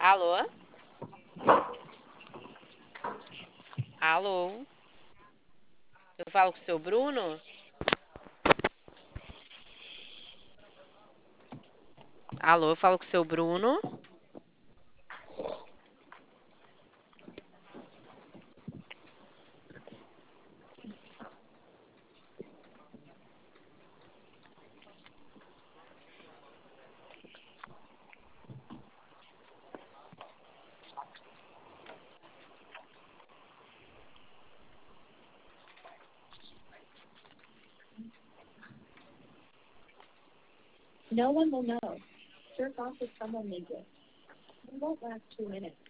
Alô? Alô? Eu falo com o seu Bruno? Alô, eu falo com o seu Bruno? No one will know. Jerk off with someone naked. It won't last 2 minutes.